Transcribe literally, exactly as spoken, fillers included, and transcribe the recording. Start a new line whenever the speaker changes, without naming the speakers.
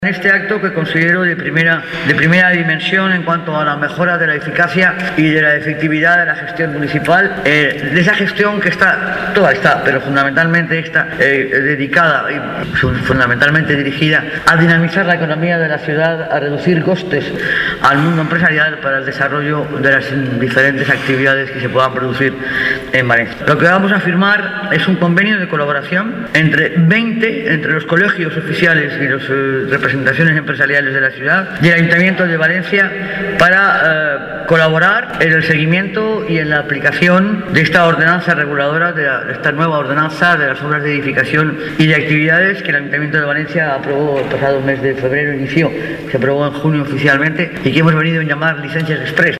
En este acto que considero de primera, de primera dimensión en cuanto a la mejora de la eficacia y de la efectividad de la gestión municipal, eh, de esa gestión que está, toda está, pero fundamentalmente está eh, dedicada y fundamentalmente dirigida a dinamizar la economía de la ciudad, a reducir costes al mundo empresarial para el desarrollo de las diferentes actividades que se puedan producir en Valencia. Lo que vamos a firmar es un convenio de colaboración entre veinte, entre los colegios oficiales y los eh, representantes representaciones empresariales de la ciudad y el Ayuntamiento de Valencia para eh, colaborar en el seguimiento y en la aplicación de esta ordenanza reguladora, de, la, de esta nueva ordenanza de las obras de edificación y de actividades que el Ayuntamiento de Valencia aprobó el pasado mes de febrero, inició, se aprobó en junio oficialmente y que hemos venido a llamar licencias express.